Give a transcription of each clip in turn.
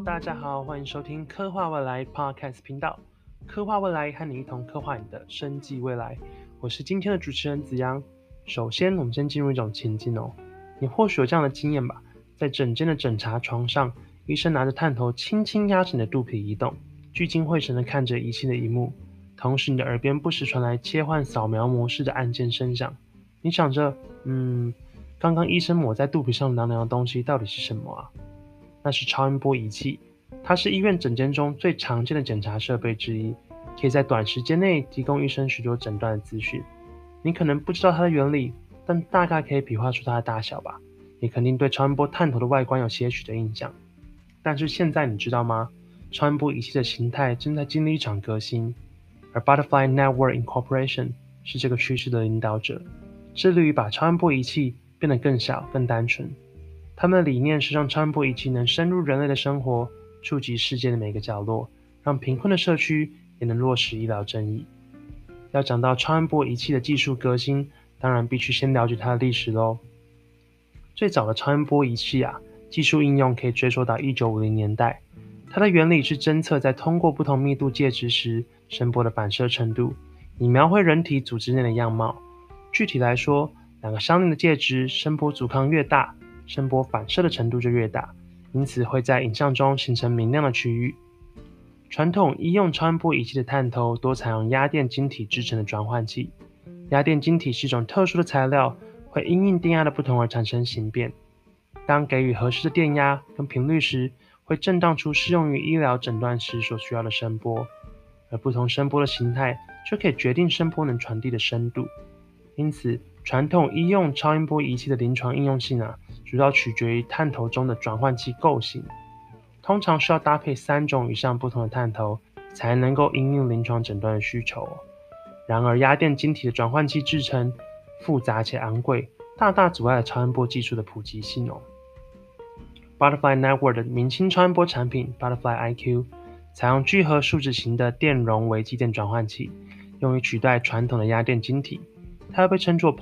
大家好，欢迎收听科幻未来 Podcast 频道。科幻未来和你一同刻画你的生计未来。我是今天的主持人子阳。首先，我们先进入一种情境哦。你或许有这样的经验吧，在诊间的诊查床上，医生拿着探头轻轻压着你的肚皮移动，聚精会神地看着仪器的萤幕，同时你的耳边不时传来切换扫描模式的按键声响。你想着，刚刚医生抹在肚皮上凉凉的东西到底是什么啊？那是超音波仪器，它是医院诊间中最常见的检查设备之一，可以在短时间内提供医生许多诊断的资讯。你可能不知道它的原理，但大概可以比划出它的大小吧。你肯定对超音波探头的外观有些许的印象。但是现在你知道吗？超音波仪器的形态正在经历一场革新，而 Butterfly Network Incorporation 是这个趋势的领导者，致力于把超音波仪器变得更小、更单纯。他们的理念是让超音波仪器能深入人类的生活，触及世界的每个角落，让贫困的社区也能落实医疗正义。要讲到超音波仪器的技术革新，当然必须先了解它的历史咯。最早的超音波仪器技术应用可以追溯到1950年代。它的原理是侦测在通过不同密度介质时声波的反射程度，以描绘人体组织内的样貌。具体来说，两个相邻的介质声波阻抗越大，声波反射的程度就越大，因此会在影像中形成明亮的区域。传统医用超音波仪器的探头多采用压电晶体制成的转换器。压电晶体是一种特殊的材料，会因应电压的不同而产生形变。当给予合适的电压跟频率时，会震荡出适用于医疗诊断时所需要的声波，而不同声波的形态就可以决定声波能传递的深度。因此，传统医用超音波仪器的临床应用性主要取决于探头中的转换器构型，通常需要搭配3种以上不同的探头，才能够因应临床诊断的需求。然而，压电晶体的转换器制成复杂且昂贵，大大阻碍了超音波技术的普及性。Butterfly Network 的明星超音波产品 Butterfly IQ 采用聚合树脂型的电容微机电转换器，用于取代传统的压电晶体。它又被称作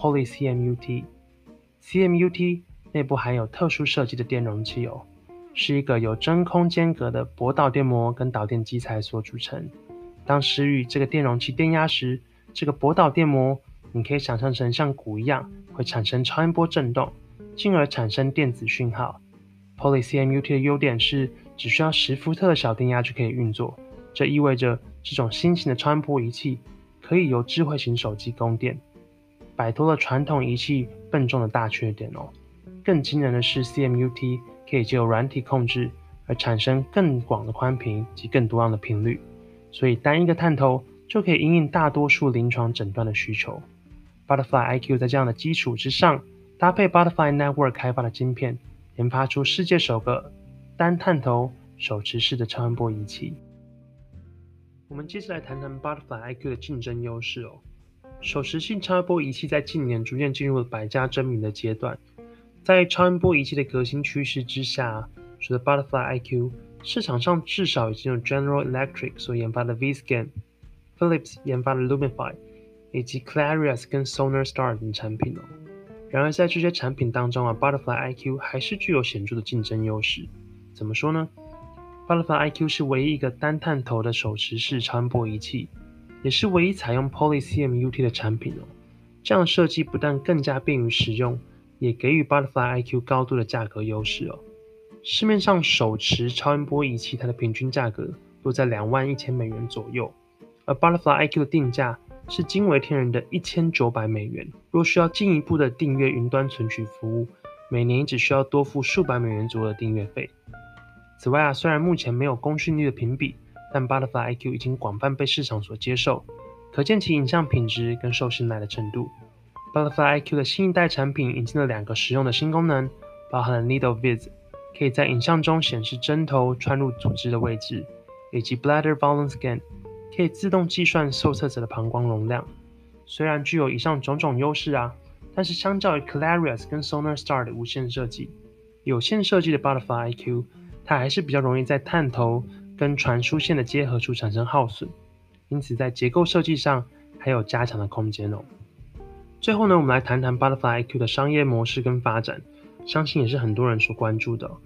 Poly-CMUT。CMUT 内部含有特殊设计的电容器是一个由真空间隔的薄导电膜跟导电基材所组成。当施予这个电容器电压时，这个薄导电膜你可以想象成像鼓一样，会产生超音波振动，进而产生电子讯号。Poly-CMUT 的优点是只需要10伏特的小电压就可以运作，这意味着这种新型的超音波仪器可以由智慧型手机供电，摆脱了传统仪器笨重的大缺点。更惊人的是 CMUT 可以藉由软体控制而产生更广的宽频及更多样的频率，所以单一个探头就可以因应大多数临床诊断的需求。Butterfly IQ 在这样的基础之上，搭配 Butterfly Network 开发的晶片，研发出世界首个单探头手持式的超音波仪器。我们接着来谈谈 Butterfly IQ 的竞争优势。手持性超音波仪器在近年逐渐进入了百家争鸣的阶段。在超音波仪器的革新趋势之下，除了 Butterfly IQ， 市场上至少已经有 General Electric 所研发的 V-Scan、Philips 研发的 Lumify， 以及 Clarius 跟 Sonar Star 等产品。然而在这些产品当中Butterfly IQ 还是具有显著的竞争优势。怎么说呢？ Butterfly IQ 是唯一一个单探头的手持式超音波仪器，也是唯一采用 Poly-CMUT 的产品。这样的设计不但更加便于使用，也给予 Butterfly IQ 高度的价格优势。市面上手持超音波仪器它的平均价格落在$21,000左右，而 Butterfly IQ 的定价是惊为天人的$1,900。若需要进一步的订阅云端存取服务，每年只需要多付数百美元左右的订阅费。此外虽然目前没有公讯力的评比，但 Butterfly IQ 已经广泛被市场所接受，可见其影像品质跟受信赖的程度。Butterfly IQ 的新一代产品引进了2个实用的新功能，包含了 Needle Viz， 可以在影像中显示针头穿入组织的位置，以及 Bladder Volume Scan， 可以自动计算受测者的膀胱容量。虽然具有以上种种优势但是相较于 Clarius 跟 Sonar Star 的无线设计，有线设计的 Butterfly IQ 它还是比较容易在探头跟传输线的结合处产生耗损，因此在结构设计上还有加强的空间。最后呢，我们来谈谈 Butterfly IQ 的商业模式跟发展，相信也是很多人所关注的。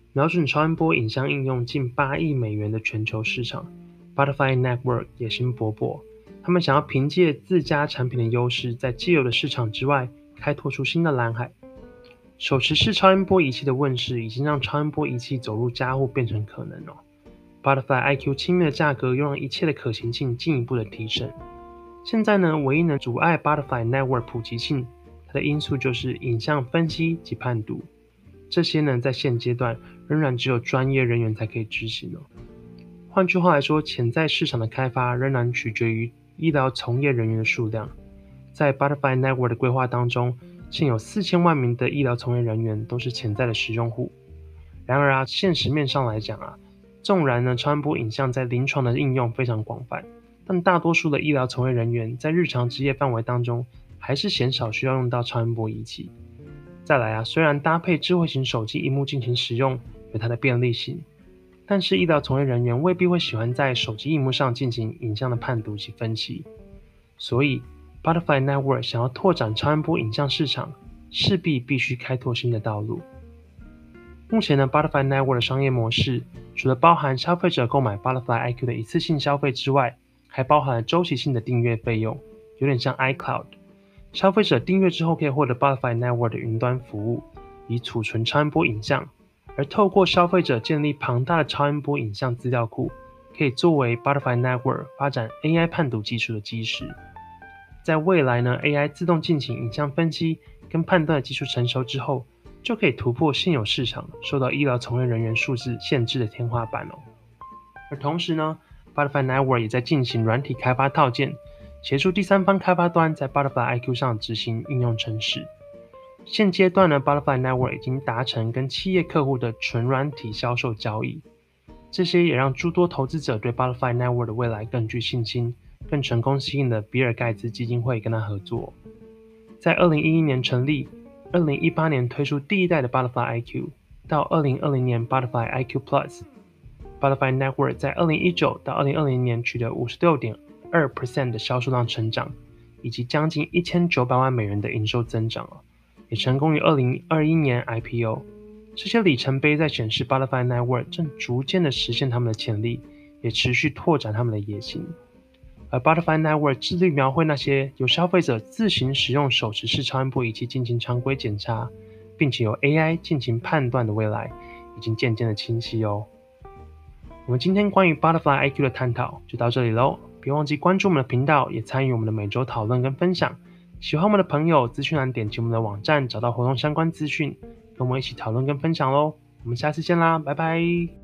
瞄准超音波影像应用近8亿美元的全球市场。Butterfly Network 野心勃勃，他们想要凭借自家产品的优势，在既有的市场之外开拓出新的蓝海。手持式超音波仪器的问世，已经让超音波仪器走入家户变成可能哦。Butterfly iQ 亲民的价格又让一切的可行性进一步的提升。现在呢，唯一能阻碍 Butterfly Network 普及性，它的因素就是影像分析及判读。这些呢，在现阶段仍然只有专业人员才可以执行哦。换句话来说，潜在市场的开发仍然取决于医疗从业人员的数量。在 Butterfly Network 的规划当中，现有4000万名的医疗从业人员都是潜在的使用户。然而啊，现实面上来讲啊，纵然呢超音波影像在临床的应用非常广泛，但大多数的医疗从业人员在日常职业范围当中，还是鲜少需要用到超音波仪器。再来啊，虽然搭配智慧型手机萤幕进行使用有它的便利性，但是医疗从业人员未必会喜欢在手机萤幕上进行影像的判读及分析。所以 Butterfly Network 想要拓展超音波影像市场，势必须开拓新的道路。目前呢 Butterfly Network 的商业模式，除了包含消费者购买 Butterfly iQ 的一次性消费之外，还包含了周期性的订阅费用，有点像 iCloud。消费者订阅之后可以获得 Butterfly Network 的云端服务，以储存超音波影像，而透过消费者建立庞大的超音波影像资料库，可以作为 Butterfly Network 发展 AI 判读技术的基石。在未来呢 AI 自动进行影像分析跟判断的技术成熟之后，就可以突破现有市场受到医疗从业人员数字限制的天花板哦。而同时呢 Butterfly Network 也在进行软体开发套件，协助第三方开发端在 Butterfly iQ 上执行应用程式。现阶段呢 Butterfly Network 已经达成跟企业客户的纯软体销售交易，这些也让诸多投资者对 Butterfly Network 的未来更具信心，更成功吸引了比尔盖茨基金会跟他合作。在2011年成立，2018年推出第一代的 Butterfly iQ， 到2020年 Butterfly iQ Plus。Butterfly Network 在2019到2020年取得 56.2% 的销售量成长，以及将近1900万美元的营收增长，也成功于2021年 IPO。这些里程碑在显示 Butterfly Network 正逐渐的实现他们的潜力，也持续拓展他们的野心。而 Butterfly Network 致力描绘那些由消费者自行使用手持式超音波仪器进行常规检查，并且由 AI 进行判断的未来，已经渐渐的清晰哦。我们今天关于 Butterfly iQ 的探讨就到这里咯，别忘记关注我们的频道，也参与我们的每周讨论跟分享。喜欢我们的朋友，资讯栏点击我们的网站，找到活动相关资讯，跟我们一起讨论跟分享咯。我们下次见啦，拜拜。